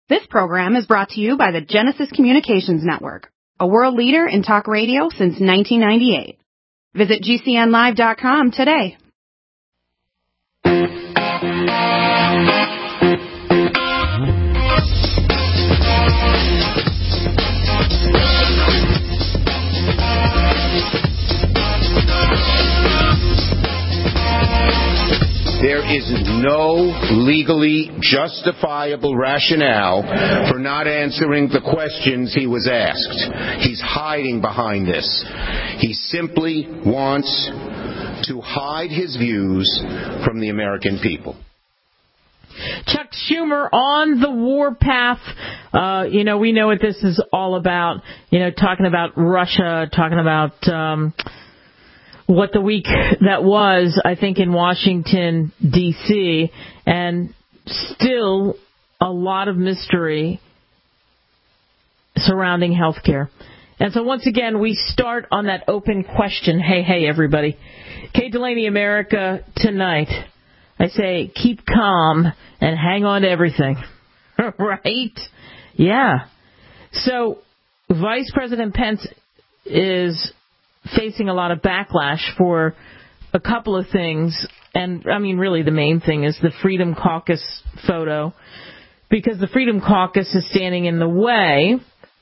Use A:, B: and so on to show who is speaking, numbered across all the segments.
A: This program is brought to you by the Genesis Communications Network, a world leader in talk radio since 1998. Visit GCNlive.com today.
B: There is no legally justifiable rationale for not answering the questions he was asked. He's hiding behind this. He simply wants to hide his views from the American people.
C: Chuck Schumer on the warpath. We know what this is all about. Talking about Russia, talking about what the week that was, I think, in Washington, D.C., and still a lot of mystery surrounding health care. And so once again, we start on that open question. Hey, everybody. Kate Delaney, America Tonight. I say keep calm and hang on to everything. Right? Yeah. So Vice President Pence is facing a lot of backlash for a couple of things. And, really the main thing is the Freedom Caucus photo, because the Freedom Caucus is standing in the way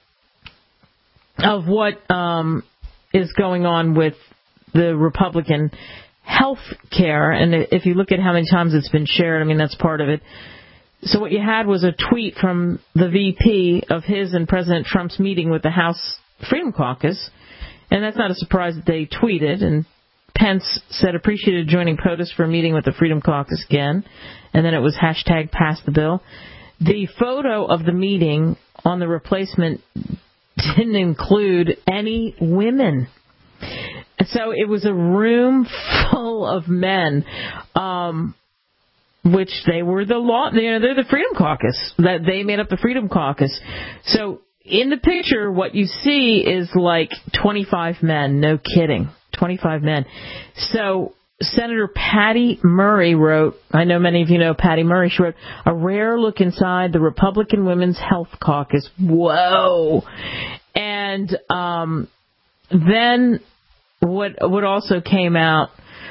C: of what is going on with the Republican health care. And if you look at how many times it's been shared, that's part of it. So what you had was a tweet from the VP of his and President Trump's meeting with the House Freedom Caucus. And that's not a surprise that they tweeted. And Pence said appreciated joining POTUS for a meeting with the Freedom Caucus again. And then it was hashtag pass the bill. The photo of the meeting on the replacement didn't include any women. So it was a room full of men, which they were they're the Freedom Caucus. That they made up the Freedom Caucus. So in the picture, what you see is like 25 men. No kidding. 25 men. So Senator Patty Murray wrote, I know many of you know Patty Murray, she wrote, a rare look inside the Republican Women's Health Caucus. Whoa. And then what also came out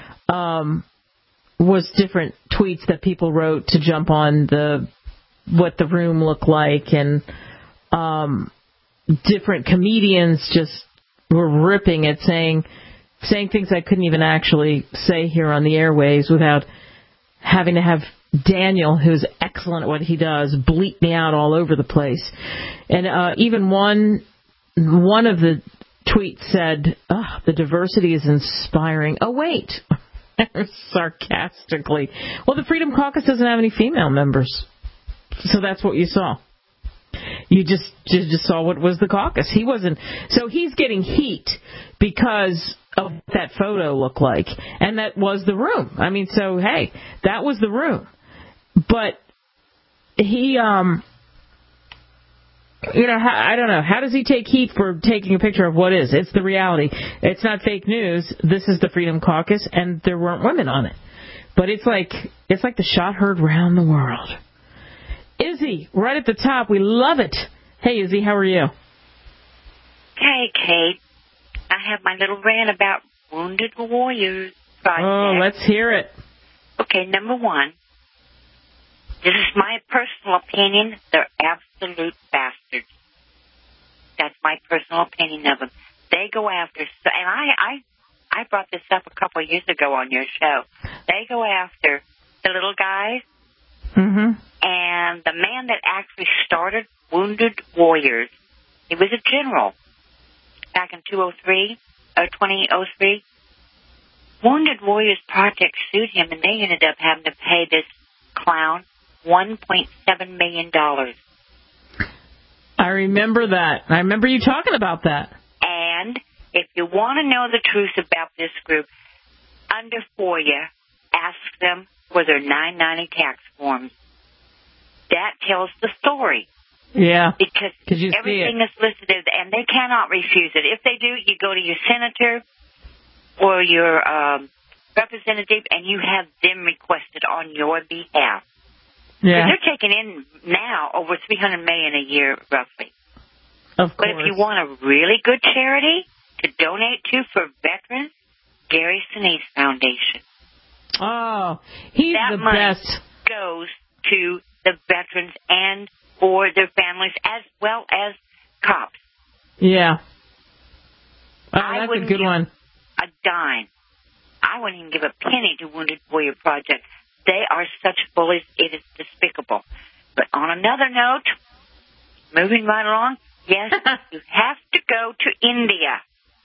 C: was different tweets that people wrote to jump on what the room looked like, and different comedians just were ripping it, saying things I couldn't even actually say here on the airways without having to have Daniel, who's excellent at what he does, bleep me out all over the place. And even one of the tweets said, the diversity is inspiring. Oh, wait. Sarcastically. Well, the Freedom Caucus doesn't have any female members. So that's what you saw. You just saw what was the caucus. He wasn't. So he's getting heat because of what that photo looked like. And that was the room. So, hey, that was the room. But he, I don't know. How does he take heat for taking a picture of what is? It's the reality. It's not fake news. This is the Freedom Caucus, and there weren't women on it. But it's like the shot heard round the world. Izzy, right at the top. We love it. Hey, Izzy, how are you?
D: Hey, Kate. I have my little rant about Wounded Warriors Project.
C: Oh, let's hear it.
D: Okay, number one. This is my personal opinion. They're absolute bastards. That's my personal opinion of them. They go after, and I brought this up a couple of years ago on your show. They go after the little guys.
C: Mm-hmm.
D: And the man that actually started Wounded Warriors, he was a general back in 2003. Wounded Warriors Project sued him, and they ended up having to pay this clown $1.7 million.
C: I remember that. I remember you talking about that.
D: And if you want to know the truth about this group, under FOIA, ask them for their 990 tax forms. That tells the story.
C: Yeah.
D: Because everything is listed, and they cannot refuse it. If they do, you go to your senator or your representative, and you have them requested on your behalf.
C: Yeah.
D: They're taking in now over $300 million a year, roughly.
C: Of course.
D: But if you want a really good charity to donate to for veterans, Gary Sinise Foundation.
C: Oh, he's
D: that
C: the
D: money
C: best.
D: Goes to the veterans and or their families as well as cops.
C: Yeah. Oh, that's a good one.
D: A dime. I wouldn't even give a penny to Wounded Warrior Project. They are such bullies, it is despicable. But on another note, moving right along, yes, you have to go to India.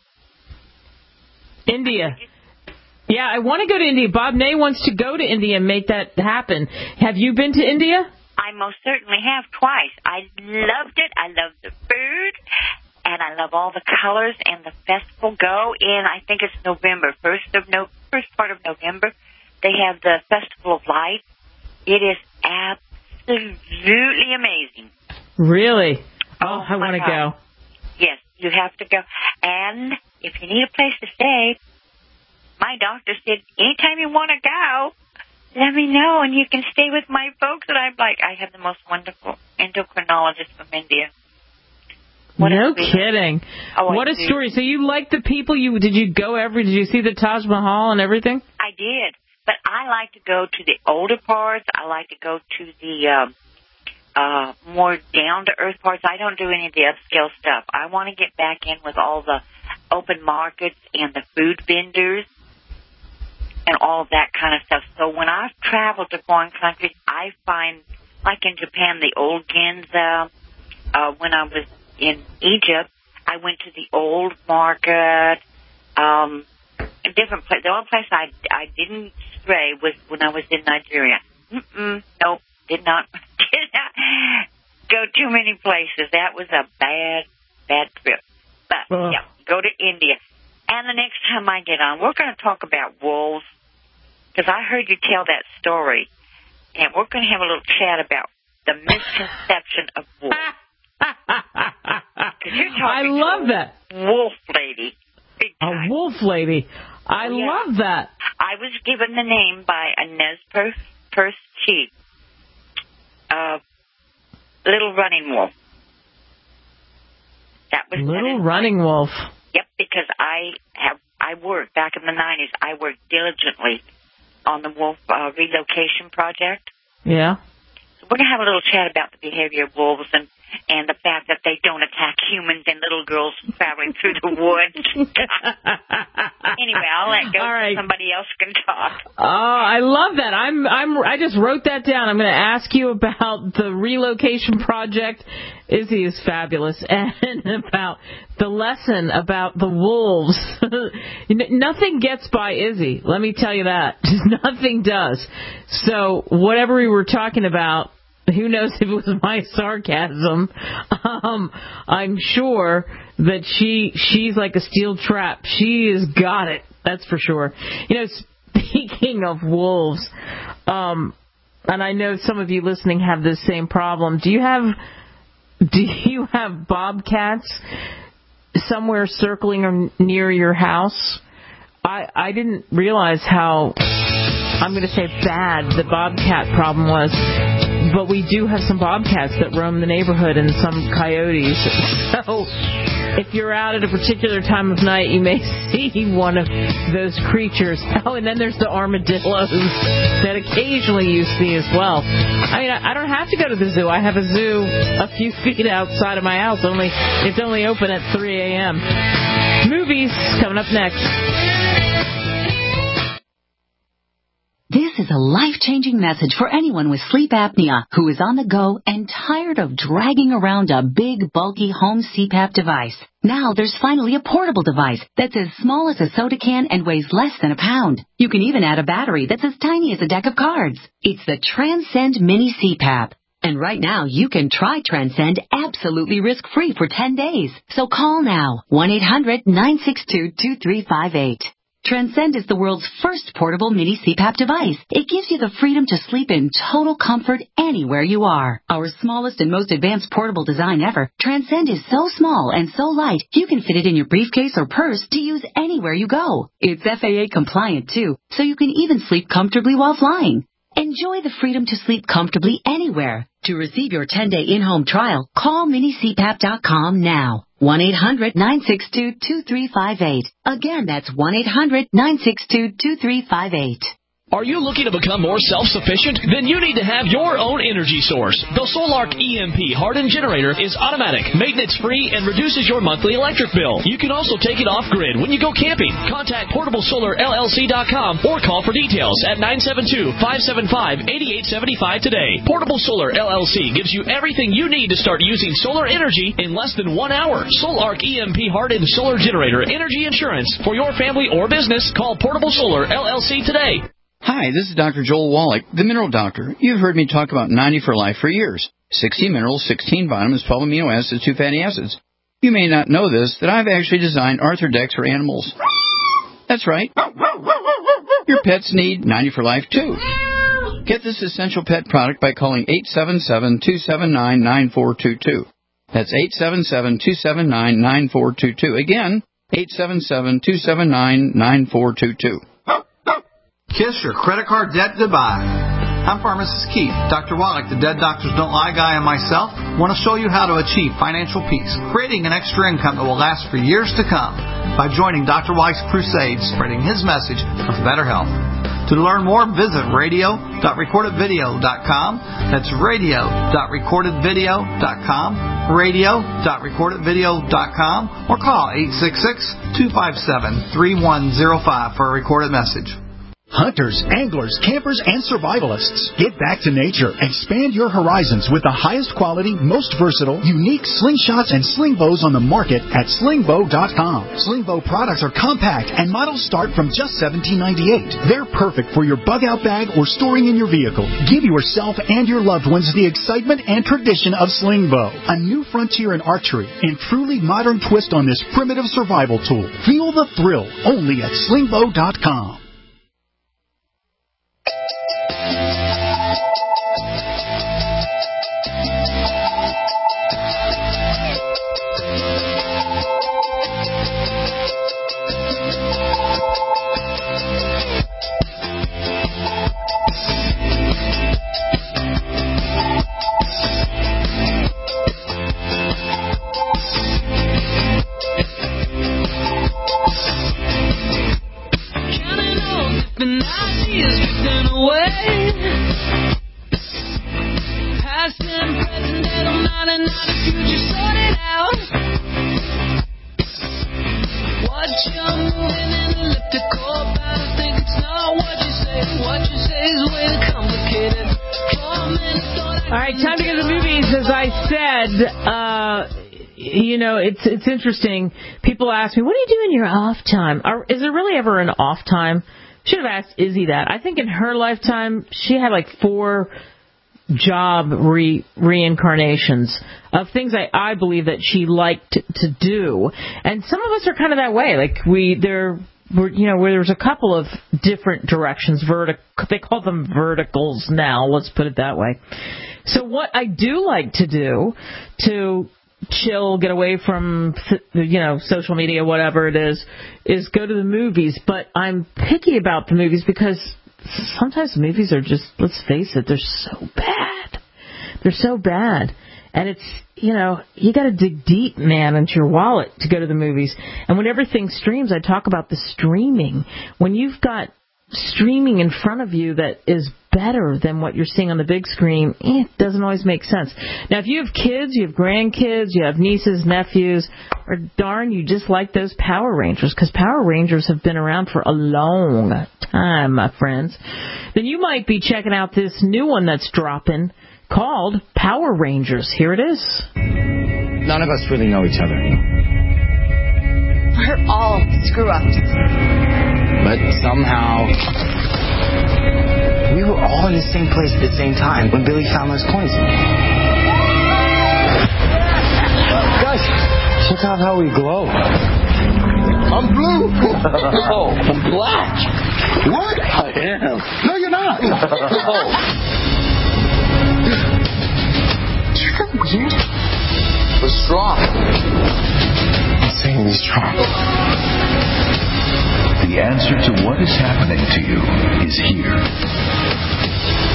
C: India. Yeah, I want to go to India. Bob Ney wants to go to India and make that happen. Have you been to India?
D: I most certainly have twice. I loved it. I loved the food. And I love all the colors. And the festival go in, I think it's November, first part of November. They have the Festival of Lights. It is absolutely amazing.
C: Really? Oh, I want to go.
D: Yes, you have to go. And if you need a place to stay, my doctor said, anytime you want to go, let me know, and you can stay with my folks. And I'm like, I have the most wonderful endocrinologist from India.
C: No kidding.
D: Oh,
C: what a story. So you like the people? Did you see the Taj Mahal and everything?
D: I did. But I like to go to the older parts. I like to go to the more down-to-earth parts. I don't do any of the upscale stuff. I want to get back in with all the open markets and the food vendors and all of that kind of stuff. So when I've traveled to foreign countries, I find, like in Japan, the old Ginza. When I was in Egypt, I went to the old market, a different place. The only place I didn't stray was when I was in Nigeria. Nope, did not go too many places. That was a bad trip. But, yeah, go to India. And the next time I get on, we're going to talk about wolves, because I heard you tell that story, and we're going to have a little chat about the misconception of wolves.
C: I love that.
D: Wolf lady.
C: A wolf lady. I love that.
D: I was given the name by a Nez Perce chief. Little Running Wolf. That was
C: Little Running Wolf.
D: Yep, because I worked back in the 90s. I worked diligently on the wolf relocation project.
C: Yeah.
D: So we're gonna have a little chat about the behavior of wolves and the fact that they don't attack humans and little girls traveling through the woods. Anyway, I'll let go. All right. Somebody else can talk.
C: Oh, I love that. I just wrote that down. I'm going to ask you about the relocation project. Izzy is fabulous, and about the lesson about the wolves. Nothing gets by Izzy. Let me tell you that. Just nothing does. So whatever we were talking about, who knows if it was my sarcasm, I'm sure that she's like a steel trap. She has got it. That's for sure. Speaking of wolves, and I know some of you listening have this same problem. Do you have bobcats somewhere circling near your house? I didn't realize how, I'm going to say bad, the bobcat problem was. But we do have some bobcats that roam the neighborhood and some coyotes. So if you're out at a particular time of night, you may see one of those creatures. Oh, and then there's the armadillos that occasionally you see as well. I mean, I don't have to go to the zoo. I have a zoo a few feet outside of my house. It's only open at 3 a.m. Movies coming up next.
E: This is a life-changing message for anyone with sleep apnea who is on the go and tired of dragging around a big, bulky home CPAP device. Now there's finally a portable device that's as small as a soda can and weighs less than a pound. You can even add a battery that's as tiny as a deck of cards. It's the Transcend Mini CPAP. And right now, you can try Transcend absolutely risk-free for 10 days. So call now, 1-800-962-2358. Transcend is the world's first portable mini CPAP device. It gives you the freedom to sleep in total comfort anywhere you are. Our smallest and most advanced portable design ever, Transcend is so small and so light, you can fit it in your briefcase or purse to use anywhere you go. It's FAA compliant too, so you can even sleep comfortably while flying. Enjoy the freedom to sleep comfortably anywhere. To receive your 10-day in-home trial, call minicpap.com now. 1-800-962-2358. Again, that's 1-800-962-2358.
F: Are you looking to become more self-sufficient? Then you need to have your own energy source. The Solark EMP hardened generator is automatic, maintenance-free, and reduces your monthly electric bill. You can also take it off-grid when you go camping. Contact PortableSolarLLC.com or call for details at 972-575-8875 today. Portable Solar LLC gives you everything you need to start using solar energy in less than 1 hour. Solark EMP hardened solar generator energy insurance for your family or business. Call Portable Solar LLC today.
G: Hi, this is Dr. Joel Wallach, the Mineral Doctor. You've heard me talk about 90 for Life for years. 60 minerals, 16 vitamins, 12 amino acids, 2 fatty acids. You may not know this, that I've actually designed Arthrodex for animals. That's right. Your pets need 90 for Life, too. Get this essential pet product by calling 877-279-9422. That's 877-279-9422. Again, 877-279-9422.
H: Kiss your credit card debt goodbye. I'm Pharmacist Keith. Dr. Wallach, the Dead Doctors Don't Lie guy, and myself want to show you how to achieve financial peace, creating an extra income that will last for years to come by joining Dr. Wallach's crusade, spreading his message of better health. To learn more, visit radio.recordedvideo.com. That's radio.recordedvideo.com, radio.recordedvideo.com, or call 866-257-3105 for a recorded message.
I: Hunters, anglers, campers, and survivalists, get back to nature. Expand your horizons with the highest quality, most versatile, unique slingshots and sling bows on the market at slingbow.com. Slingbow products are compact and models start from just $17.98. They're perfect for your bug-out bag or storing in your vehicle. Give yourself and your loved ones the excitement and tradition of Slingbow, a new frontier in archery and truly modern twist on this primitive survival tool. Feel the thrill only at slingbow.com.
C: It's interesting. People ask me, what do you do in your off time? Is there really ever an off time? Should have asked Izzy that. I think in her lifetime, she had like 4 job reincarnations of things I believe that she liked to do. And some of us are kind of that way. Like where there's a couple of different directions. They call them verticals now. Let's put it that way. So what I do like to do to chill, get away from, social media, whatever it is go to the movies. But I'm picky about the movies because sometimes the movies are just, let's face it, they're so bad. They're so bad. And it's, you got to dig deep, man, into your wallet to go to the movies. And when everything streams, I talk about the streaming. When you've got streaming in front of you that is better than what you're seeing on the big screen, it doesn't always make sense. Now, if you have kids, you have grandkids, you have nieces, nephews, or darn, you just like those Power Rangers, because Power Rangers have been around for a long time, my friends, then you might be checking out this new one that's dropping called Power Rangers. Here it is.
J: None of us really know each other.
K: We're all screw-ups.
J: But somehow, we were all in the same place at the same time when Billy found those coins. Guys, check out how we glow.
L: I'm blue.
J: No, I'm black.
L: What?
J: I am.
L: No, you're not.
J: No.
K: Do you feel weird?
J: We're strong. Insanely strong.
M: The answer to what is happening to you is here.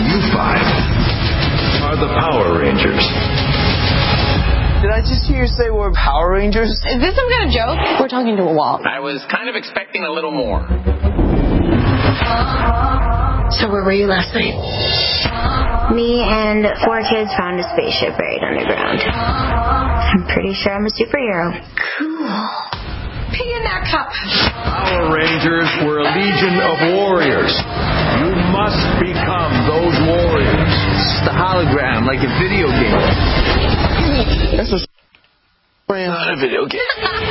M: You five are the Power Rangers.
J: Did I just hear you say we're Power Rangers?
K: Is this some kind of joke? We're talking to a wall.
N: I was kind of expecting a little more.
K: So where were you last night?
O: Me and 4 kids found a spaceship buried underground. I'm pretty sure I'm a superhero.
K: Cool. Pee in that cup.
M: Power Rangers were a legion of warriors. You must become those warriors.
J: It's the hologram, like a video game. That's a not a video game.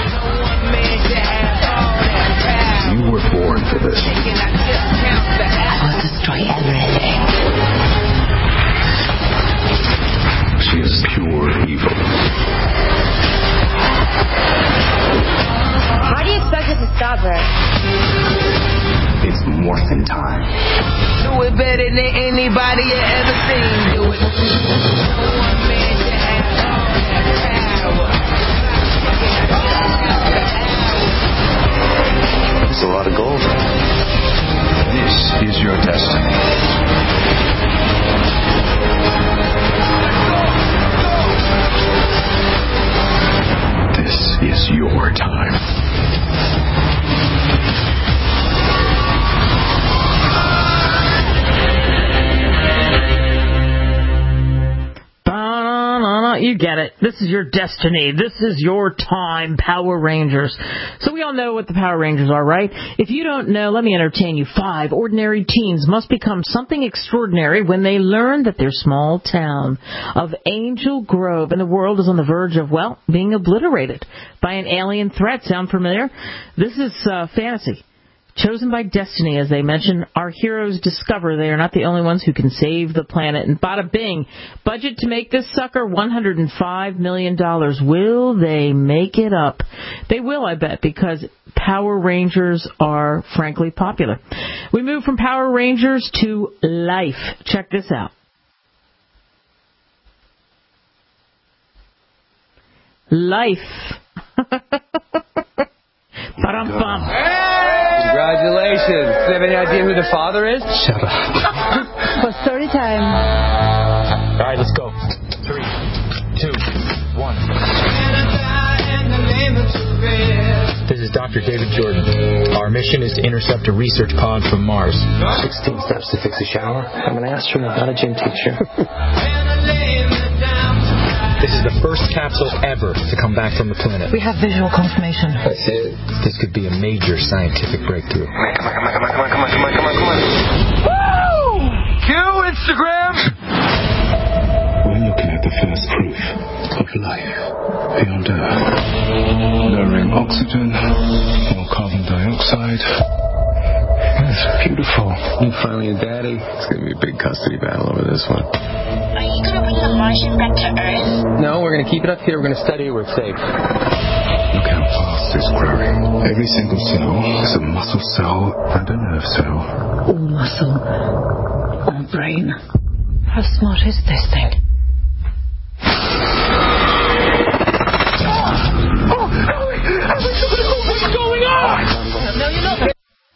M: You were born for this.
E: I'll destroy everything.
M: She is pure evil.
O: How do you expect us to stop her?
M: It's morphin' time.
J: Do it better than anybody you ever seen. Do it.
M: It's a lot of gold. This is your destiny. This is your time.
C: You get it. This is your destiny. This is your time, Power Rangers. So we all know what the Power Rangers are, right? If you don't know, let me entertain you. 5 ordinary teens must become something extraordinary when they learn that their small town of Angel Grove in the world is on the verge of, well, being obliterated by an alien threat. Sound familiar? This is fantasy. Chosen by destiny, as they mention, our heroes discover they are not the only ones who can save the planet. And bada bing, budget to make this sucker $105 million. Will they make it up? They will, I bet, because Power Rangers are frankly popular. We move from Power Rangers to life. Check this out. Life. Ba-dum-bum.
J: Congratulations. Do you have any idea who the father is?
M: Shut up.
O: For story time.
P: All right, let's go. 3, 2, 1. This is Dr. David Jordan. Our mission is to intercept a research pod from Mars.
J: 16 steps to fix a shower. I'm an astronaut, not a gym teacher.
P: This is the first capsule ever to come back from the planet.
C: We have visual confirmation.
P: That's it. This could be a major scientific breakthrough.
J: Come on.
P: Woo!
J: Cue Instagram!
M: We're looking at the first proof of life beyond Earth. No ring oxygen, no carbon dioxide. That's beautiful.
J: You finally a daddy. It's going to be a big custody battle over this one.
K: Are you going to bring the Martian back to Earth?
J: No, we're going to keep it up here. We're going to study it where it's safe.
M: Look how fast it's growing. Every single cell is a muscle cell and a nerve cell.
E: All muscle, all brain.
C: How smart is this thing?
P: What's going on?
C: No, you're not.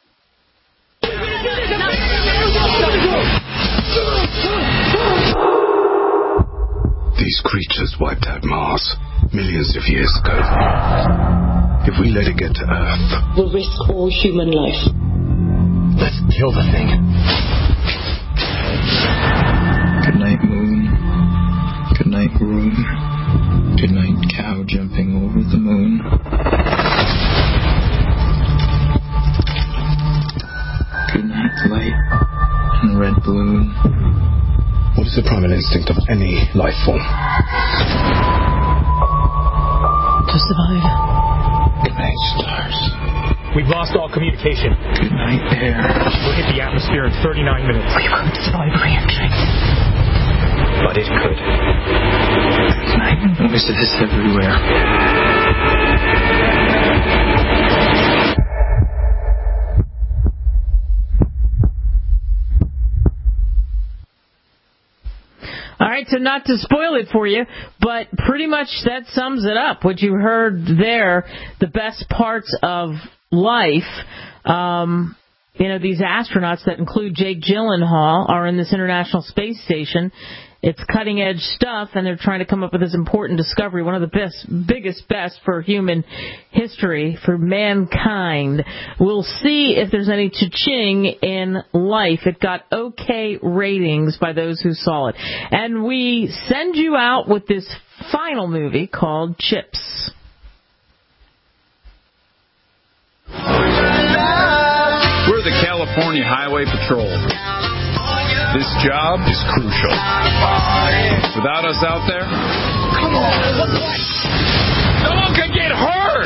M: These creatures wiped out Mars millions of years ago. If we let it get to Earth,
E: We'll risk all human life.
P: Let's kill the thing.
Q: Good night, moon. Good night, room. Good night, cow jumping over the moon. Good night, light and red balloon.
M: what is the primal instinct of any life form?
C: To survive.
M: Good night, stars.
P: We've lost all communication.
Q: Good night, air.
P: We'll hit the atmosphere in 39 minutes.
E: We won't survive re-entry.
P: But it could.
Q: Good night, noises everywhere.
C: All right, so not to spoil it for you, but pretty much that sums it up. What you heard there, the best parts of life, these astronauts that include Jake Gyllenhaal are in this International Space Station. It's cutting-edge stuff, and they're trying to come up with this important discovery, one of the best for human history, for mankind. We'll see if there's any cha-ching in life. It got okay ratings by those who saw it. And we send you out with this final movie called Chips.
R: We're the California Highway Patrol. This job is crucial. Without us out there, come on, no one can get hurt.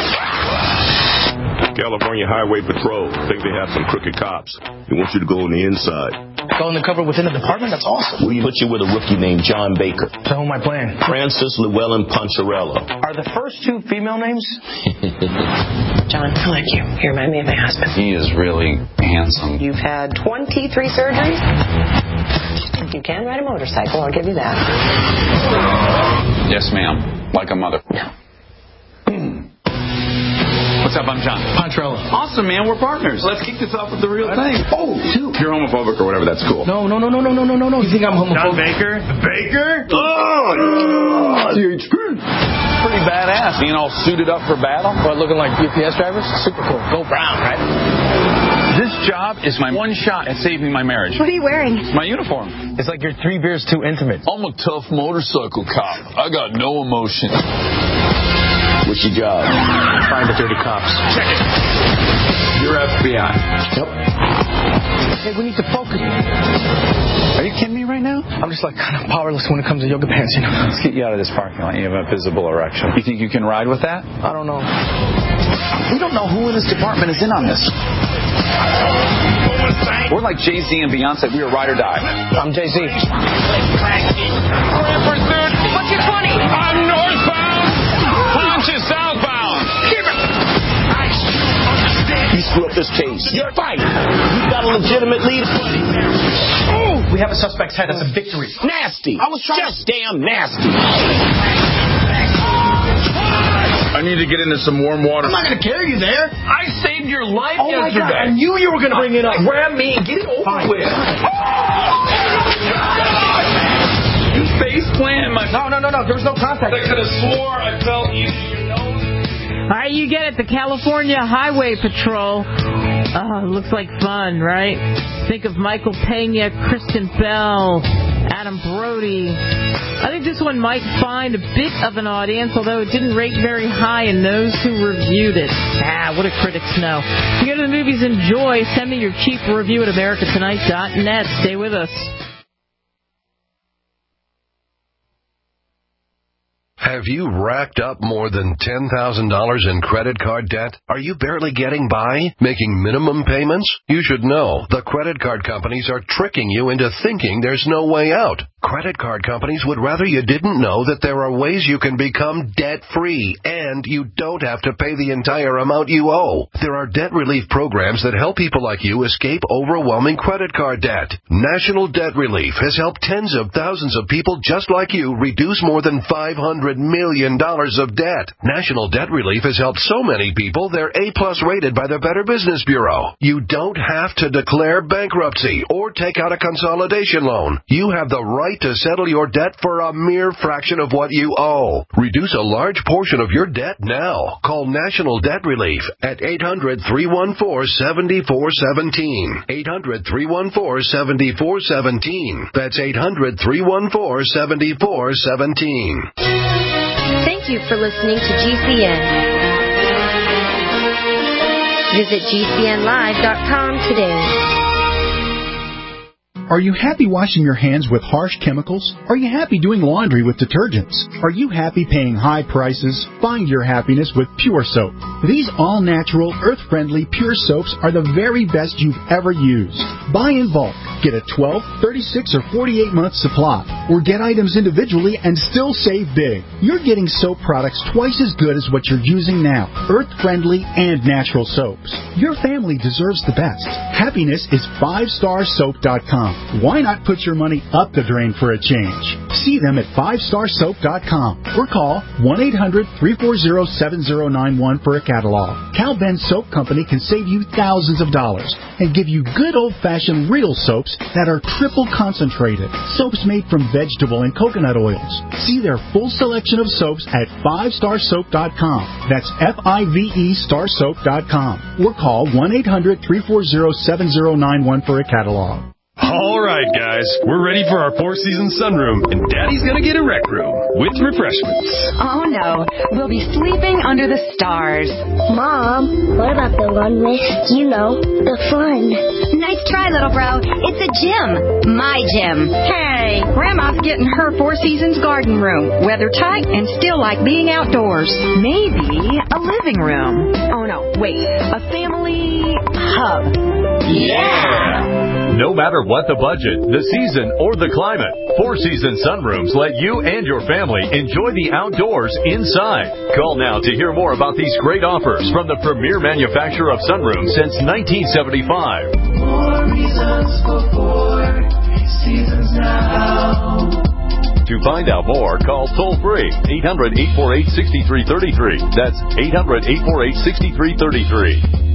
S: California Highway Patrol think they have some crooked cops. They want you to go on the inside.
T: Go undercover within the department? That's awesome.
S: We put you with a rookie named John Baker.
T: So who am I playing?
S: Francis Llewellyn Poncherello.
T: Are the first two female names?
K: John, I like you. You remind me of my husband.
R: He is really handsome.
K: You've had 23 surgeries? You can ride a motorcycle, I'll give you that.
R: Yes, ma'am. Like a mother.
K: No.
R: What's up? I'm John
T: Poncherello.
R: Awesome, man. We're partners. Let's kick this off with the real thing.
T: Oh, dude.
R: If you're homophobic or whatever, that's cool.
T: No. You think I'm homophobic?
R: John Baker? Baker?
S: CHP.
R: Pretty badass. Being all suited up for battle.
T: What, looking like UPS drivers? Super cool. Go Brown, right?
R: This job is my one shot at saving my marriage.
O: What are you wearing?
R: It's my uniform.
T: It's like you're 3 beers too intimate.
R: I'm a tough motorcycle cop. I got no emotion.
S: What's your job?
T: Find the dirty cops.
R: Check it. You're FBI.
S: Yep.
T: Hey, we need to focus.
R: Are you kidding me right now?
T: I'm just like kind of powerless when it comes to yoga pants, you know.
R: Let's get you out of this parking lot. You have a visible erection. You think you can ride with that?
T: I don't know.
R: We don't know who in this department is in on this. We're like Jay-Z and Beyonce. We are ride or die.
T: I'm Jay-Z.
R: We're in pursuit.
K: What's your 20?
R: I'm northbound. Punch is southbound. Keep it.
S: You screw up this case. You're fighting. You got a legitimate lead.
T: Oh, we have a suspect's head. That's a victory.
S: Nasty. I was trying just damn nasty.
R: I need to get into some warm water.
T: I'm not going to carry you there.
R: I saved your life
T: yesterday. Oh, my God. I knew you were going to bring it up.
R: Grab me and get it over with. You face planted my...
T: No. There was no contact.
R: I could have swore I felt you.
C: All right, you get it. The California Highway Patrol. Looks like fun, right? Think of Michael Pena, Kristen Bell, Adam Brody. I think this one might find a bit of an audience, although it didn't rate very high in those who reviewed it. What do critics know? If you go to the movies, enjoy. Send me your cheap review at americatonight.net. Stay with us.
U: Have you racked up more than $10,000 in credit card debt? Are you barely getting by? Making minimum payments? You should know the credit card companies are tricking you into thinking there's no way out. Credit card companies would rather you didn't know that there are ways you can become debt-free, and you don't have to pay the entire amount you owe. There are debt relief programs that help people like you escape overwhelming credit card debt. National Debt Relief has helped tens of thousands of people just like you reduce more than $500 million of debt. National Debt Relief has helped so many people they're A-plus rated by the Better Business Bureau. You don't have to declare bankruptcy or take out a consolidation loan. You have the right to settle your debt for a mere fraction of what you owe. Reduce a large portion of your debt now. Call National Debt Relief at 800-314-7417. 800-314-7417. That's 800-314-7417.
O: Thank you for listening to GCN. Visit GCNlive.com today.
I: Are you happy washing your hands with harsh chemicals? Are you happy doing laundry with detergents? Are you happy paying high prices? Find your happiness with Pure Soap. These all-natural, earth-friendly Pure Soaps are the very best you've ever used. Buy in bulk. Get a 12, 36, or 48-month supply. Or get items individually and still save big. You're getting soap products twice as good as what you're using now. Earth-friendly and natural soaps. Your family deserves the best. Happiness is 5starsoap.com. Why not put your money up the drain for a change? See them at 5starsoap.com or call 1-800-340-7091 for a catalog. Cal Ben Soap Company can save you thousands of dollars and give you good old-fashioned real soaps that are triple concentrated. Soaps made from vegetable and coconut oils. See their full selection of soaps at 5starsoap.com. That's F-I-V-E starsoap.com. Or call 1-800-340-7091 for a catalog.
A: All right, guys, we're ready for our Four Seasons sunroom, and Daddy's gonna get a rec room with refreshments.
E: Oh, no. We'll be sleeping under the stars.
O: Mom, what about the one with, the fun?
E: Nice try, little bro. It's a gym. My gym. Hey, Grandma's getting her Four Seasons garden room. Weather tight and still like being outdoors. Maybe a living room. Oh, no, wait. A family hub.
A: Yeah! No matter what the budget, the season, or the climate, Four Seasons sunrooms let you and your family enjoy the outdoors inside. Call now to hear more about these great offers from the premier manufacturer of sunrooms since 1975.
V: More reasons for Four Seasons now.
A: To find out more, call toll-free 800-848-6333. That's 800-848-6333.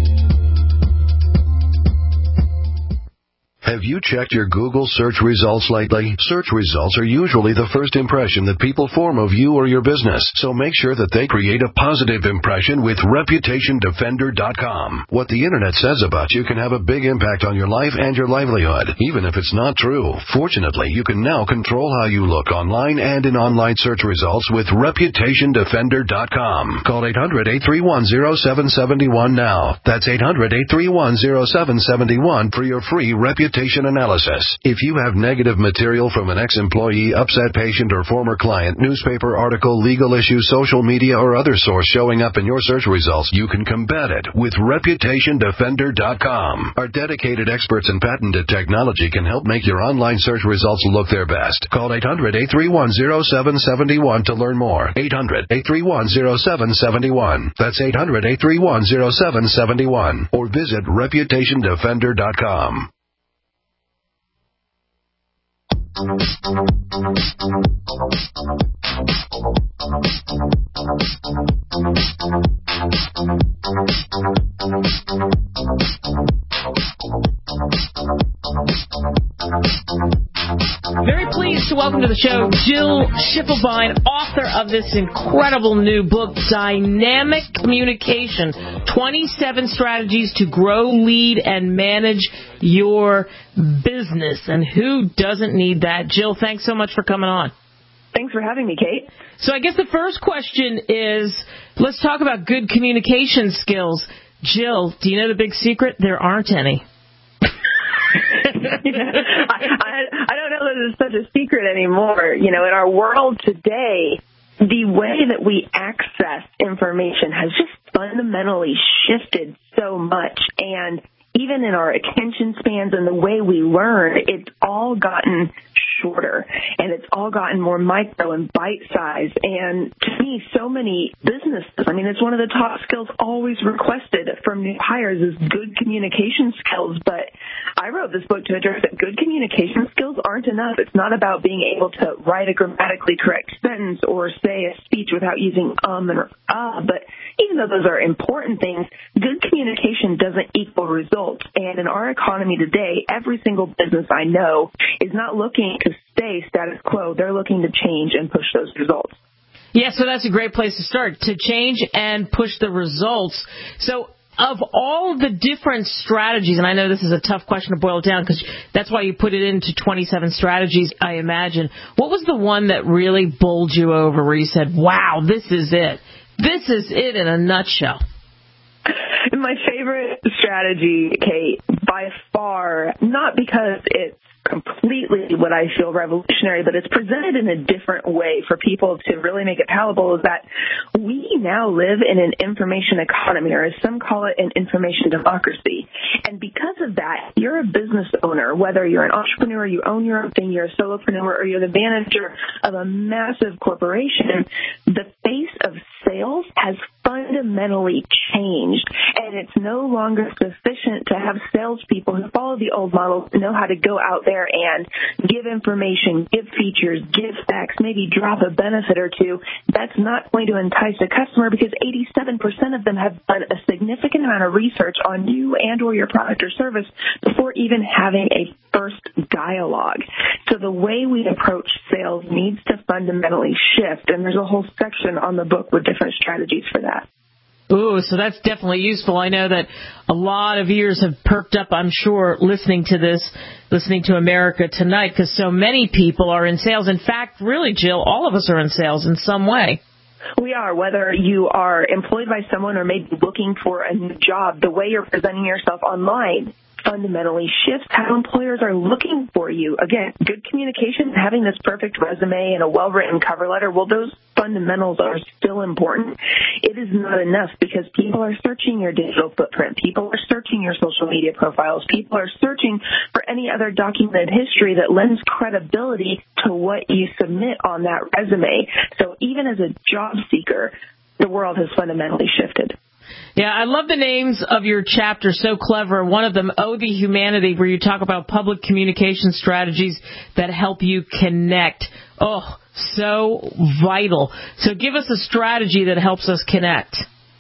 U: Have you checked your Google search results lately? Search results are usually the first impression that people form of you or your business, so make sure that they create a positive impression with ReputationDefender.com. What the Internet says about you can have a big impact on your life and your livelihood, even if it's not true. Fortunately, you can now control how you look online and in online search results with ReputationDefender.com. Call 800-831-0771 now. That's 800-831-0771 for your free reputation analysis. If you have negative material from an ex-employee, upset patient, or former client, newspaper article, legal issue, social media, or other source showing up in your search results, you can combat it with ReputationDefender.com. Our dedicated experts in patented technology can help make your online search results look their best. Call 800-831-0771 to learn more. 800-831-0771. That's 800-831-0771. Or visit ReputationDefender.com.
C: Very pleased to welcome to the show Jill Schiffelbein, author of this incredible new book, Dynamic Communication, 27 Strategies to Grow, Lead, and Manage Your Business. And who doesn't need that? Jill, thanks so much for coming on.
W: Thanks for having me, Kate.
C: So I guess the first question is, let's talk about good communication skills. Jill, do you know the big secret? There aren't any.
W: I don't know that it's such a secret anymore. In our world today, the way that we access information has just fundamentally shifted so much. And even in our attention spans and the way we learn, it's all gotten shorter and it's all gotten more micro and bite-sized. And to me, so many businesses, it's one of the top skills always requested from new hires is good communication skills. But I wrote this book to address that good communication skills aren't enough. It's not about being able to write a grammatically correct sentence or say a speech without using and but even though those are important things, good communication doesn't equal results. And in our economy today, every single business I know is not looking to stay status quo. They're looking to change and push those results.
C: Yeah, so that's a great place to start, to change and push the results. So of all the different strategies, and I know this is a tough question to boil down because that's why you put it into 27 strategies, I imagine. What was the one that really bowled you over where you said, wow, this is it? This is it in a nutshell.
W: My favorite strategy, Kate, by far, not because it's completely what I feel revolutionary, but it's presented in a different way for people to really make it palatable, is that we now live in an information economy, or as some call it, an information democracy. And because of that, you're a business owner, whether you're an entrepreneur, you own your own thing, you're a solopreneur, or you're the manager of a massive corporation, the face of sales has fundamentally fundamentally changed, and it's no longer sufficient to have salespeople who follow the old model know how to go out there and give information, give features, give specs, maybe drop a benefit or two. That's not going to entice a customer because 87% of them have done a significant amount of research on you and or your product or service before even having a first dialogue. So the way we approach sales needs to fundamentally shift, and there's a whole section on the book with different strategies for that.
C: Ooh, so that's definitely useful. I know that a lot of ears have perked up, I'm sure, listening to this, listening to America Tonight, because so many people are in sales. In fact, really, Jill, all of us are in sales in some way.
W: We are, whether you are employed by someone or maybe looking for a new job, the way you're presenting yourself online fundamentally shifts how employers are looking for you. Again, good communication, having this perfect resume and a well-written cover letter, well, those fundamentals are still important. It is not enough because people are searching your digital footprint. People are searching your social media profiles. People are searching for any other documented history that lends credibility to what you submit on that resume. So even as a job seeker, the world has fundamentally shifted.
C: Yeah, I love the names of your chapters, so clever. One of them, Oh, the Humanity, where you talk about public communication strategies that help you connect. Oh, so vital. So give us a strategy that helps us connect.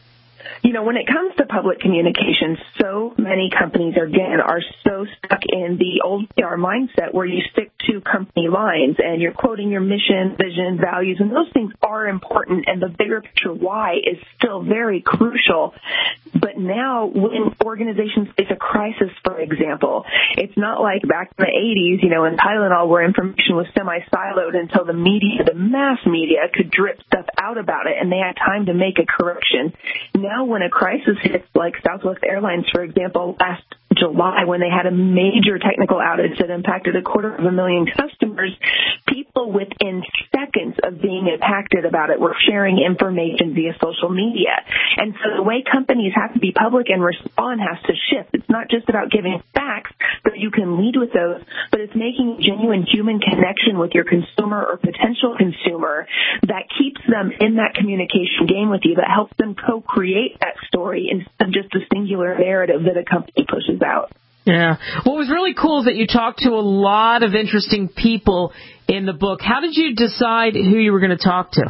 W: You know, when it comes to public communications, so many companies, again, are so stuck in the old PR mindset where you stick to company lines and you're quoting your mission, vision, values, and those things are important, and the bigger picture why is still very crucial. But now when organizations face a crisis, for example, it's not like back in the 80s, you know, in Tylenol where information was semi-siloed until the media, the mass media, could drip stuff out about it and they had time to make a correction. Now when a crisis hits, like Southwest Airlines, for example, last July when they had a major technical outage that impacted 250,000 customers, people within seconds of being impacted about it were sharing information via social media. And so the way companies have to be public and respond has to shift. It's not just about giving facts that you can lead with those, but it's making genuine human connection with your consumer or potential consumer that keeps them in that communication game with you, that helps them co-create that story instead of just a singular narrative that a company pushes out.
C: Yeah. What was really cool is that you talked to a lot of interesting people in the book. How did you decide who you were going to talk to?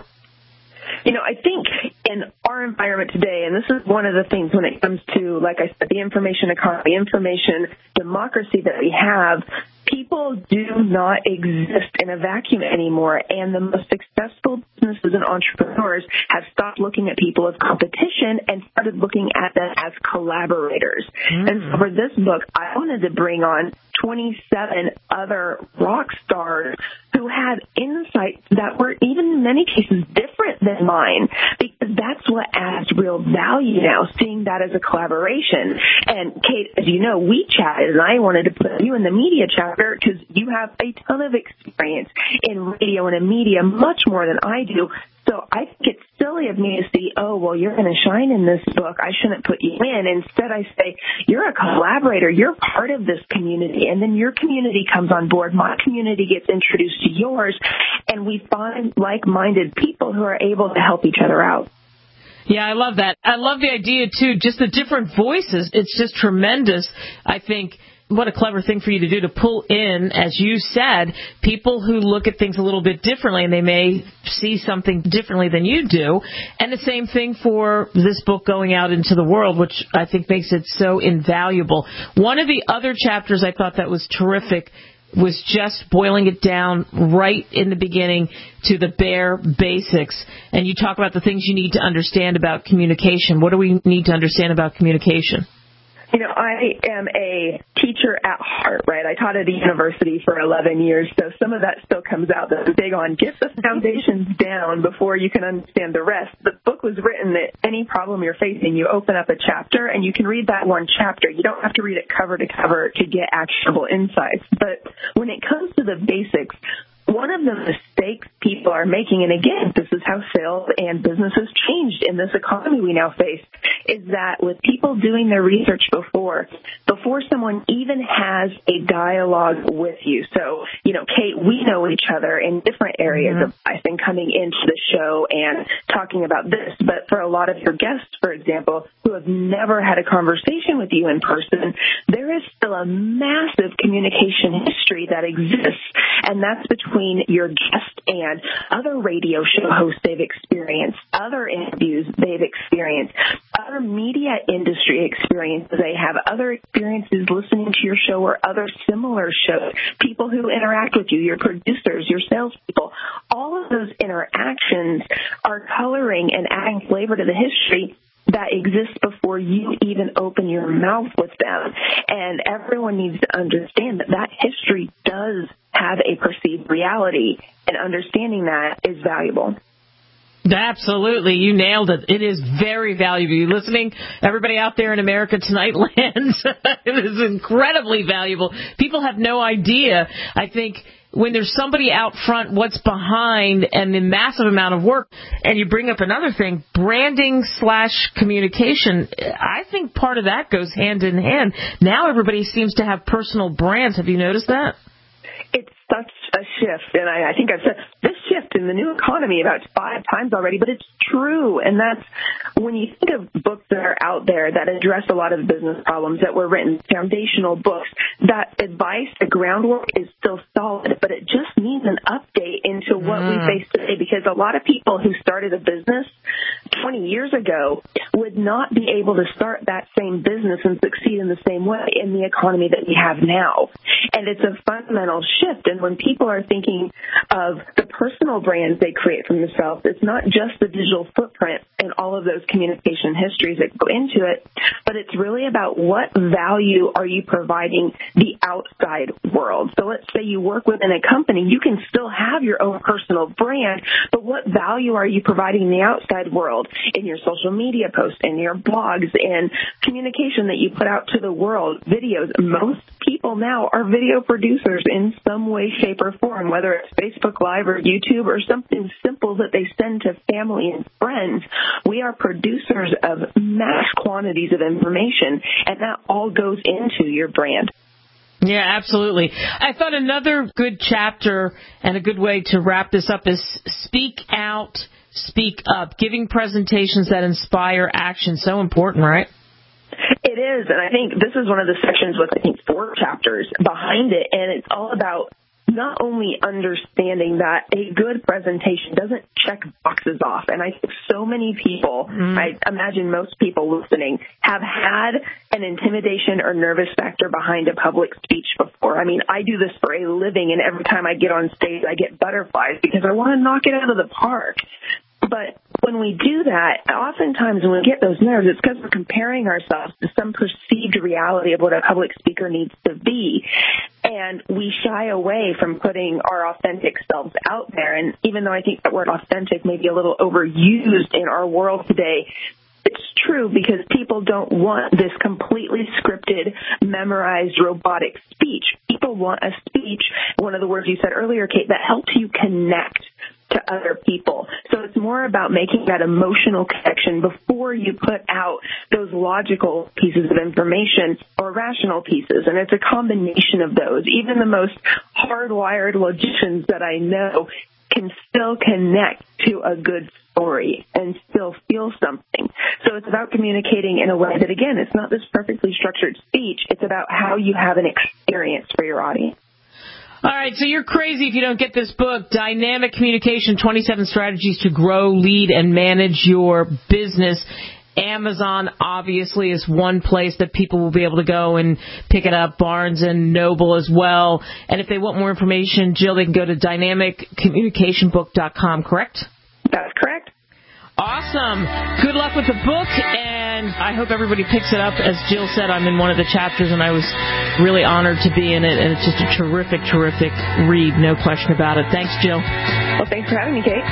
W: You know, I think in our environment today, and this is one of the things when it comes to, like I said, the information economy, information democracy that we have, people do not exist in a vacuum anymore, and the most successful businesses and entrepreneurs have stopped looking at people as competition and started looking at them as collaborators. And so for this book, I wanted to bring on 27 other rock stars who had insights that were even in many cases different than mine, because that's what adds real value now, seeing that as a collaboration. And Kate, as you know, we chatted, and I wanted to put you in the media chapter because you have a ton of experience in radio and in media, much more than I do. So I think it's silly of me to see, oh, well, you're going to shine in this book, I shouldn't put you in. Instead, I say, you're a collaborator. You're part of this community. And then your community comes on board. My community gets introduced to yours. And we find like-minded people who are able to help each other out.
C: Yeah, I love that. I love the idea, too, just the different voices. It's just tremendous, I think. What a clever thing for you to do, to pull in, as you said, people who look at things a little bit differently, and they may see something differently than you do. And the same thing for this book going out into the world, which I think makes it so invaluable. One of the other chapters I thought that was terrific was just boiling it down right in the beginning to the bare basics. And you talk about the things you need to understand about communication. What do we need to understand about communication?
W: You know, I am a teacher at heart, right? I taught at a university for 11 years, so some of that still comes out. That I'm big on get the foundations down before you can understand the rest. The book was written that any problem you're facing, you open up a chapter and you can read that one chapter. You don't have to read it cover to cover to get actionable insights. But when it comes to the basics, one of the mistakes people are making, and again, this is how sales and businesses changed in this economy we now face, is that with people doing their research before someone even has a dialogue with you. So, Kate, we know each other in different areas of life and coming into the show and talking about this. But for a lot of your guests, for example, who have never had a conversation with you in person, there is still a massive communication history that exists. And that's between your guest and other radio show hosts they've experienced, other interviews they've experienced, other media industry experiences they have, other experiences listening to your show or other similar shows, people who interact with you, your producers, your salespeople. All of those interactions are coloring and adding flavor to the history that exists before you even open your mouth with them. And everyone needs to understand that history does have a perceived reality, and understanding that is valuable.
C: Absolutely. You nailed it. It is very valuable. You listening? Everybody out there in America Tonight lands. It is incredibly valuable. People have no idea, I think, when there's somebody out front, what's behind and the massive amount of work. And you bring up another thing, branding/communication. I think part of that goes hand in hand. Now everybody seems to have personal brands. Have you noticed that?
W: It's such a shift, and I think I've said this shift in the new economy about 5 times already, but it's true. And that's when you think of books that are out there that address a lot of business problems that were written, foundational books, that advice, the groundwork is still solid, but it just needs an update into what we face today, because a lot of people who started a business 20 years ago would not be able to start that same business and succeed in the same way in the economy that we have now. And it's a fundamental shift. And when people are thinking of the personal brands they create for themselves, it's not just the digital footprint and all of those communication histories that go into it, but it's really about what value are you providing the outside world. So let's say you work within a company, you can still have your own personal brand, but what value are you providing the outside world in your social media posts, in your blogs, in communication that you put out to the world, videos? Most people now are video producers in some way, shape, or form, whether it's Facebook Live or YouTube or something simple that they send to family and friends. We are producers of mass quantities of information, and that all goes into your brand.
C: Yeah, absolutely. I thought another good chapter and a good way to wrap this up is speak out, speak up, giving presentations that inspire action. So important, right?
W: It is, and I think this is one of the sections with, 4 chapters behind it, and it's all about not only understanding that a good presentation doesn't check boxes off, and I think so many people, I imagine most people listening, have had an intimidation or nervous factor behind a public speech before. I mean, I do this for a living, and every time I get on stage, I get butterflies because I want to knock it out of the park. But when we do that, oftentimes when we get those nerves, it's because we're comparing ourselves to some perceived reality of what a public speaker needs to be. And we shy away from putting our authentic selves out there. And even though I think that word authentic may be a little overused in our world today, it's true, because people don't want this completely scripted, memorized, robotic speech. People want a speech, one of the words you said earlier, Kate, that helps you connect to other people. So it's more about making that emotional connection before you put out those logical pieces of information or rational pieces. And it's a combination of those. Even the most hardwired logicians that I know can still connect to a good story and still feel something. So it's about communicating in a way that, again, it's not this perfectly structured speech. It's about how you have an experience for your audience.
C: All right, so you're crazy if you don't get this book, Dynamic Communication, 27 Strategies to Grow, Lead, and Manage Your Business. Amazon, obviously, is one place that people will be able to go and pick it up, Barnes & Noble as well. And if they want more information, Jill, they can go to dynamiccommunicationbook.com, correct?
W: That's correct.
C: Awesome. Good luck with the book, and I hope everybody picks it up. As Jill said, I'm in one of the chapters, and I was really honored to be in it, and it's just a terrific, terrific read, no question about it. Thanks, Jill.
W: Well, thanks for having me, Kate.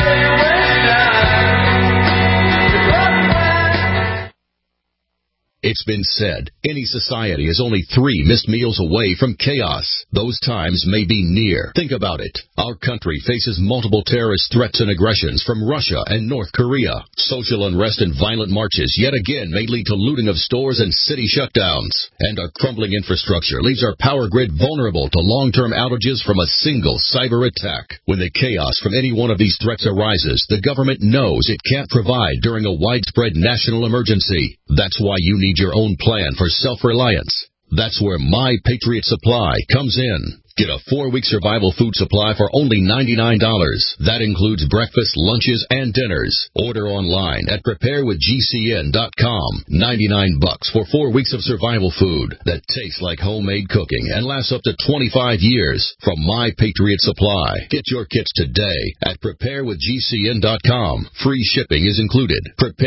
B: It's It's been said, any society is only 3 missed meals away from chaos. Those times may be near. Think about it. Our country faces multiple terrorist threats and aggressions from Russia and North Korea. Social unrest and violent marches yet again may lead to looting of stores and city shutdowns. And our crumbling infrastructure leaves our power grid vulnerable to long-term outages from a single cyber attack. When the chaos from any one of these threats arises, the government knows it can't provide during a widespread national emergency. That's why you need your own plan for self-reliance. That's where My Patriot Supply comes in. Get a 4-week survival food supply for only $99. That includes breakfast, lunches, and dinners. Order online at preparewithgcn.com. $99 for 4 weeks of survival food that tastes like homemade cooking and lasts up to 25 years from My Patriot Supply. Get your kits today at preparewithgcn.com. Free shipping is included.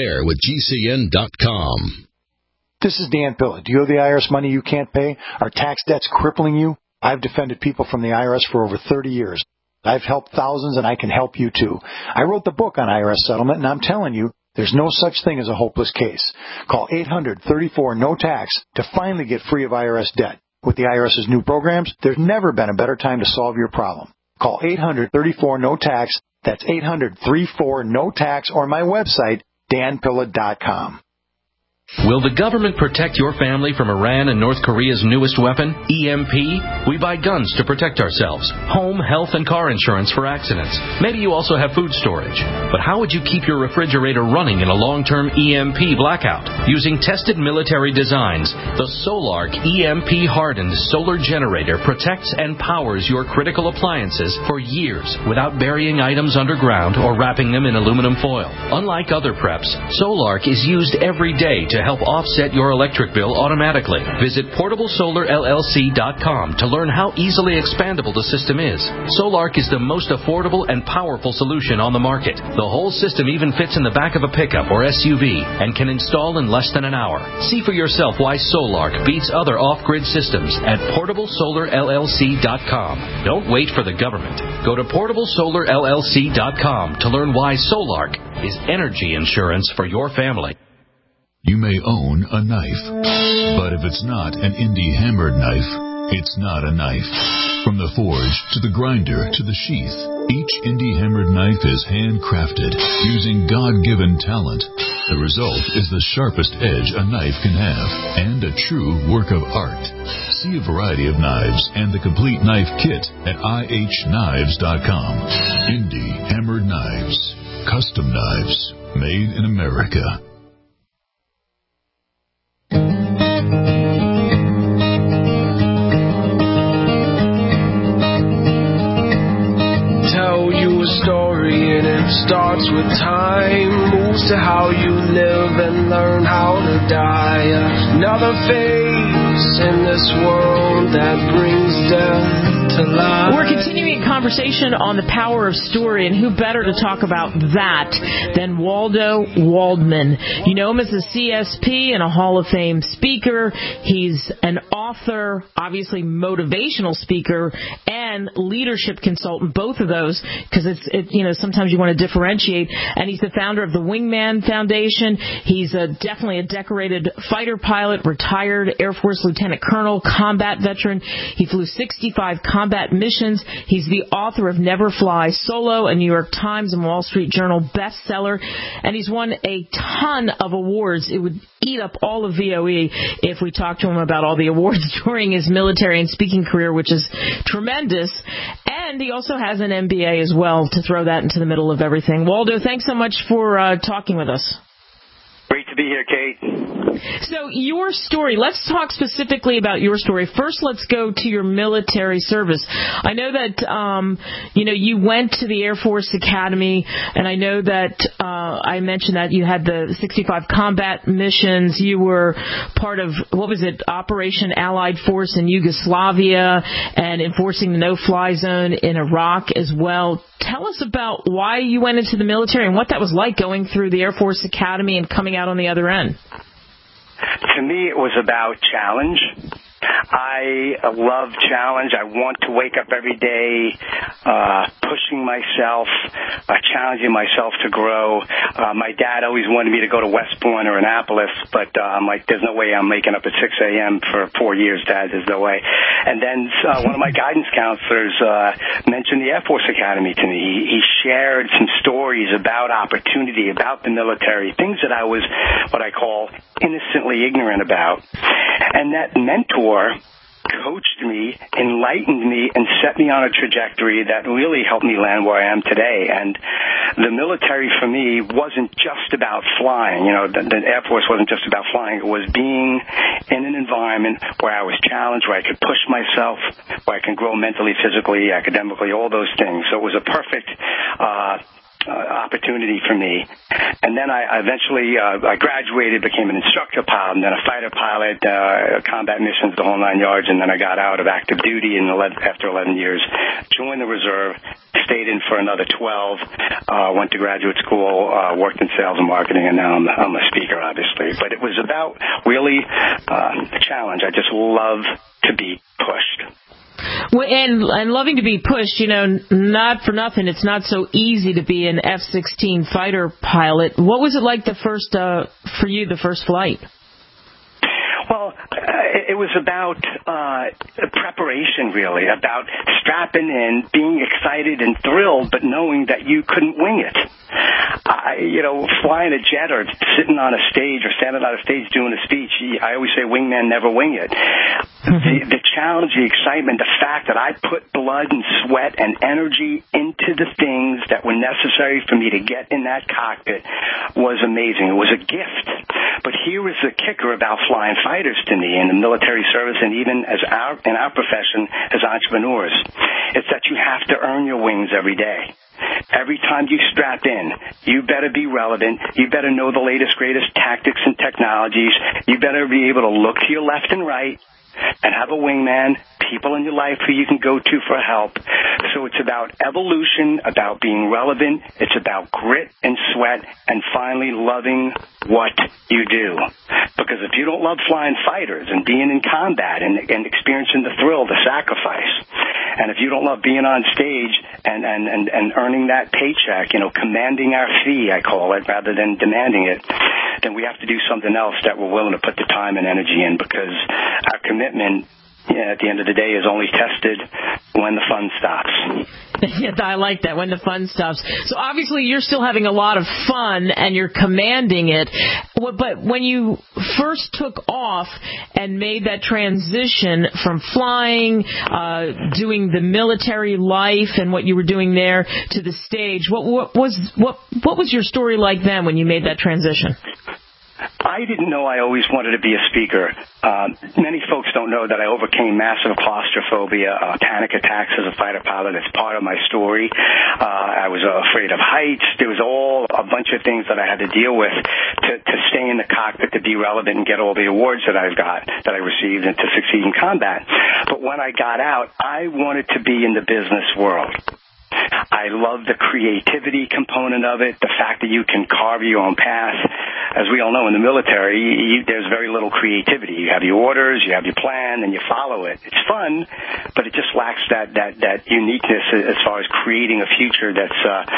B: Preparewithgcn.com.
D: This is Dan Pilla. Do you owe the IRS money you can't pay? Are tax debts crippling you? I've defended people from the IRS for over 30 years. I've helped thousands, and I can help you too. I wrote the book on IRS settlement, and I'm telling you, there's no such thing as a hopeless case. Call 800-34-NO-TAX to finally get free of IRS debt. With the IRS's new programs, there's never been a better time to solve your problem. Call 800-34-NO-TAX. That's 800-34-NO-TAX, or my website, danpilla.com.
F: Will the government protect your family from Iran and North Korea's newest weapon, EMP? We buy guns to protect ourselves, home, health, and car insurance for accidents. Maybe you also have food storage. But how would you keep your refrigerator running in a long-term EMP blackout? Using tested military designs, the Solark EMP-hardened solar generator protects and powers your critical appliances for years without burying items underground or wrapping them in aluminum foil. Unlike other preps, Solark is used every day to help offset your electric bill automatically. Visit PortableSolarLLC.com to learn how easily expandable the system is. Solark is the most affordable and powerful solution on the market. The whole system even fits in the back of a pickup or SUV and can install in less than an hour. See for yourself why Solark beats other off-grid systems at PortableSolarLLC.com. Don't wait for the government. Go to PortableSolarLLC.com to learn why Solark is energy insurance for your family.
X: You may own a knife, but if it's not an indie hammered knife, it's not a knife. From the forge to the grinder to the sheath, each indie hammered knife is handcrafted using God-given talent. The result is the sharpest edge a knife can have and a true work of art. See a variety of knives and the complete knife kit at IHKnives.com. Indie hammered knives, custom knives, made in America.
V: Tell you a story and it starts with time, moves to how you live and learn how to die. Another phase in this world that brings death to life.
C: We're continuing a conversation on the power of story, and who better to talk about that than Waldo Waldman. You know him as a CSP and a Hall of Fame speaker. He's an author, obviously motivational speaker, and leadership consultant, both of those, because sometimes you want to differentiate. And he's the founder of the Wingman Foundation. He's definitely a decorated fighter pilot, retired Air Force Lieutenant Colonel, combat veteran. He flew 65 combat missions. He's the author of Never Fly Solo, a New York Times and Wall Street Journal bestseller, and he's won a ton of awards. It would eat up all of VOE if we talked to him about all the awards during his military and speaking career, which is tremendous. And he also has an MBA as well to throw that into the middle of everything. Waldo, thanks so much for talking with us.
Y: Great to be here, Kate.
C: So your story, let's talk specifically about your story. First, let's go to your military service. I know that, you went to the Air Force Academy, and I know that I mentioned that you had the 65 combat missions. You were part of, Operation Allied Force in Yugoslavia and enforcing the no-fly zone in Iraq as well. Tell us about why you went into the military and what that was like going through the Air Force Academy and coming out on the other end.
Y: To me, it was about challenge. I love challenge. I want to wake up every day pushing myself, challenging myself to grow. My dad always wanted me to go to West Point or Annapolis, but I'm like, there's no way I'm making up at 6 a.m. for 4 years, Dad. There's no way. And then one of my guidance counselors mentioned the Air Force Academy to me. He shared some stories about opportunity, about the military, things that I was what I call innocently ignorant about. And that mentor coached me, enlightened me, and set me on a trajectory that really helped me land where I am today. And the military for me wasn't just about flying. You know, the Air Force wasn't just about flying. It was being in an environment where I was challenged, where I could push myself, where I can grow mentally, physically, academically, all those things. So it was a perfect opportunity for me. And then I eventually I graduated, became an instructor pilot, and then a fighter pilot, combat missions, the whole 9 yards, and then I got out of active duty after 11 years, joined the reserve, stayed in for another 12, went to graduate school, worked in sales and marketing, and now I'm a speaker, obviously. But it was about really a challenge. I just love to be pushed.
C: Well, and loving to be pushed, you know, not for nothing, it's not so easy to be an F-16 fighter pilot. What was it like for you, the first flight?
Y: Well, it was about preparation, really, about strapping in, being excited and thrilled, but knowing that you couldn't wing it. Flying a jet or sitting on a stage or standing on a stage doing a speech, I always say wingman never wing it. The challenge, the excitement, the fact that I put blood and sweat and energy into the things that were necessary for me to get in that cockpit was amazing. It was a gift. But here is the kicker about flying fighters to me in the military service and even in our profession as entrepreneurs. It's that you have to earn your wings every day. Every time you strap in, you better be relevant. You better know the latest, greatest tactics and technologies. You better be able to look to your left and right and have a wingman, people in your life who you can go to for help. So it's about evolution, about being relevant. It's about grit and sweat and finally loving what you do. Because if you don't love flying fighters and being in combat and experiencing the thrill, the sacrifice, and if you don't love being on stage and earning that paycheck, commanding our fee, I call it, rather than demanding it, then we have to do something else that we're willing to put the time and energy in, because our commitment at the end of the day is only tested when the fun stops.
C: Yeah, I like that, when the fun stops. So obviously you're still having a lot of fun and you're commanding it. But when you first took off and made that transition from flying, doing the military life and what you were doing there to the stage, what was your story like then when you made that transition?
Y: I didn't know I always wanted to be a speaker. Many folks don't know that I overcame massive claustrophobia, panic attacks as a fighter pilot. It's part of my story. I was afraid of heights. There was a bunch of things that I had to deal with to stay in the cockpit, to be relevant and get all the awards that I received, and to succeed in combat. But when I got out, I wanted to be in the business world. I love the creativity component of it, the fact that you can carve your own path. As we all know, in the military, there's very little creativity. You have your orders, you have your plan, and you follow it. It's fun, but it just lacks that uniqueness as far as creating a future that's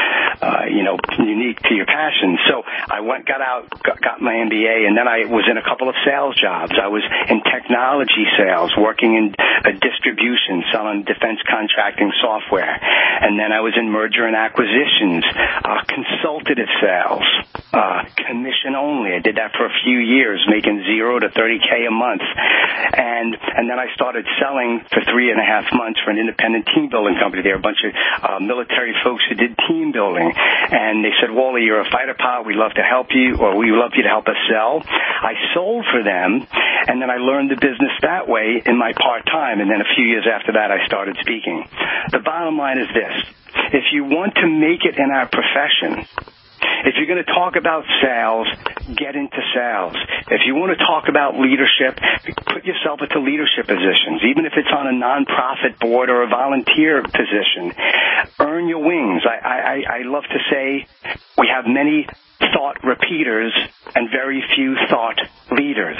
Y: unique to your passion. So I got out, got my MBA, and then I was in a couple of sales jobs. I was in technology sales, working in distribution, selling defense contracting software. And then I was in merger and acquisitions, consultative sales, commission only. I did that for a few years, making $0 to $30K a month. And then I started selling for 3.5 months for an independent team building company. There were a bunch of military folks who did team building. And they said, Wally, you're a fighter pilot. We'd love to help you, or we'd love you to help us sell. I sold for them, and then I learned the business that way in my part-time. And then a few years after that, I started speaking. The bottom line is this. If you want to make it in our profession, if you're going to talk about sales, get into sales. If you want to talk about leadership, put yourself into leadership positions, even if it's on a nonprofit board or a volunteer position. Earn your wings. I love to say we have many thought repeaters and very few thought leaders.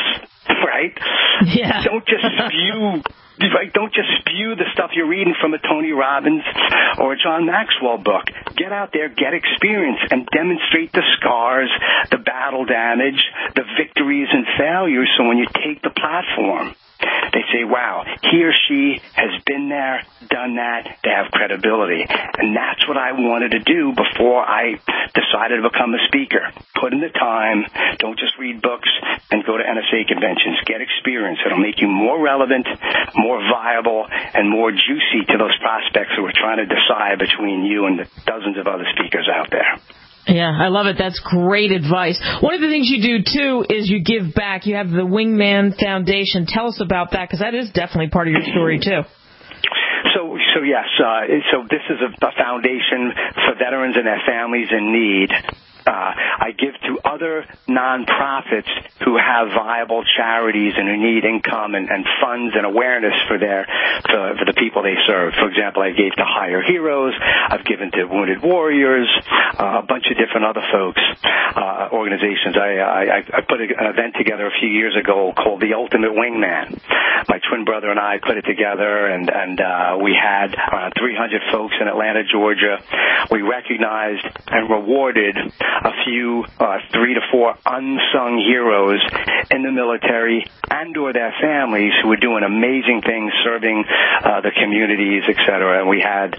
Y: right?
C: Yeah.
Y: Don't just spew. Right? Don't just spew the stuff you're reading from a Tony Robbins or a John Maxwell book. Get out there, get experience, and demonstrate the scars, the battle damage, the victories and failures, so when you take the platform, they say, wow, he or she has been there, done that, they have credibility. And that's what I wanted to do before I decided to become a speaker. Put in the time, don't just read books and go to NSA conventions. Get experience. It'll make you more relevant, more viable, and more juicy to those prospects who are trying to decide between you and the dozens of other speakers out there.
C: Yeah, I love it. That's great advice. One of the things you do, too, is you give back. You have the Wingman Foundation. Tell us about that, because that is definitely part of your story, too.
Y: So yes, so this is a foundation for veterans and their families in need. I give to other nonprofits who have viable charities and who need income and funds and awareness for the people they serve. For example, I gave to Higher Heroes. I've given to Wounded Warriors, a bunch of different other folks, organizations. I put an event together a few years ago called The Ultimate Wingman. My twin brother and I put it together, and we had 300 folks in Atlanta, Georgia. We recognized and rewarded a few 3 to 4 unsung heroes in the military and or their families who were doing amazing things, serving the communities, etc. And we had,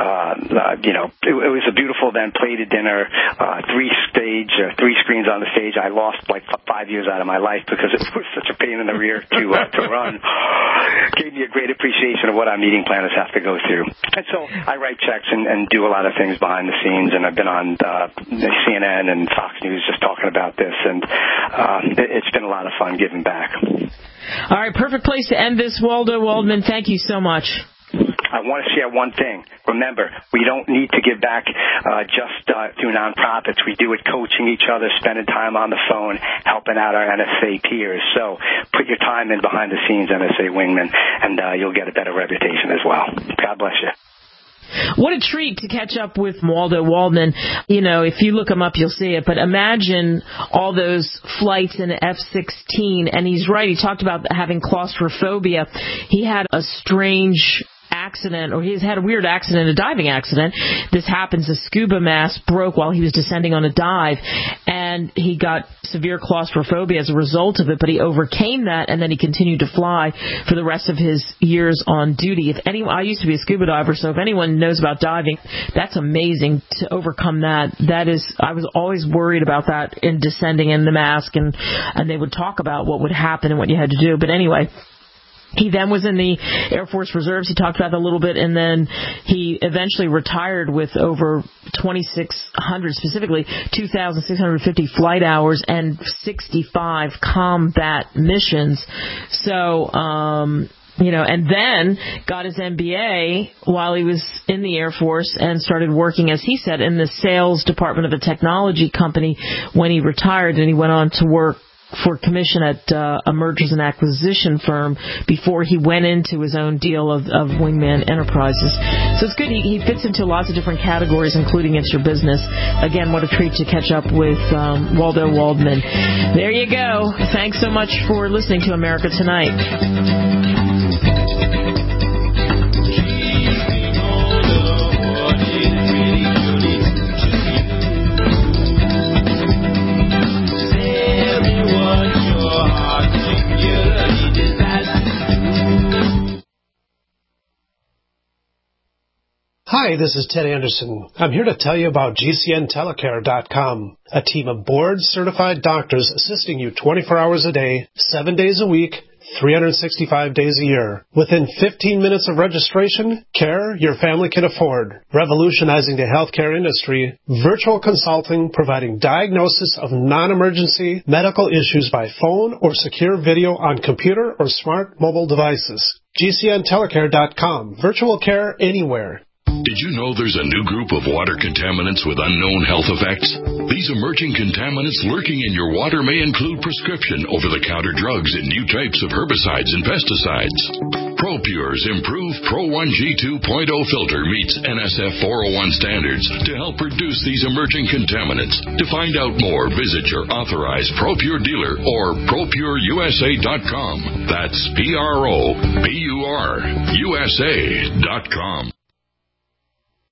Y: it was a beautiful event, plated dinner, 3 screens on the stage. I lost like 5 years out of my life because it was such a pain in the rear to run. Gave me a great appreciation of what our meeting planners have to go through. And so I write checks and do a lot of things behind the scenes, and I've been on CNN and Fox News just talking about this, and it's been a lot of fun giving back.
C: All right, perfect place to end this, Waldo Waldman. Thank you so much.
Y: I want to share one thing. Remember, we don't need to give back just through nonprofits. We do it coaching each other, spending time on the phone, helping out our NSA peers. So put your time in behind the scenes, NSA Wingman, and you'll get a better reputation as well. God bless you.
C: What a treat to catch up with Waldo Waldman. You know, if you look him up, you'll see it. But imagine all those flights in F-16. And he's right. He talked about having claustrophobia. He had a strange accident, or he's had a weird accident, a diving accident. This happens. A scuba mask broke while he was descending on a dive, and he got severe claustrophobia as a result of it, but he overcame that, and then he continued to fly for the rest of his years on duty. I used to be a scuba diver, so if anyone knows about diving, that's amazing to overcome that. I was always worried about that in descending in the mask, and they would talk about what would happen and what you had to do. But anyway, he then was in the Air Force Reserves. He talked about that a little bit, and then he eventually retired with over 2,600, specifically 2,650 flight hours and 65 combat missions. So, and then got his MBA while he was in the Air Force and started working, as he said, in the sales department of a technology company when he retired, and he went on to work for commission at a mergers and acquisition firm before he went into his own deal of Wingman Enterprises. So it's good. He fits into lots of different categories, including It's Your Business. Again, what a treat to catch up with Waldo Waldman. There you go. Thanks so much for listening to America Tonight.
G: Hi, this is Ted Anderson. I'm here to tell you about GCNTelecare.com, a team of board-certified doctors assisting you 24 hours a day, 7 days a week, 365 days a year. Within 15 minutes of registration, care your family can afford. Revolutionizing the healthcare industry, virtual consulting providing diagnosis of non-emergency medical issues by phone or secure video on computer or smart mobile devices. GCNTelecare.com. Virtual care anywhere.
B: Did you know there's a new group of water contaminants with unknown health effects? These emerging contaminants lurking in your water may include prescription over-the-counter drugs and new types of herbicides and pesticides. ProPure's improved Pro 1G 2.0 filter meets NSF 401 standards to help reduce these emerging contaminants. To find out more, visit your authorized ProPure dealer or ProPureUSA.com. That's ProPureUSA.com.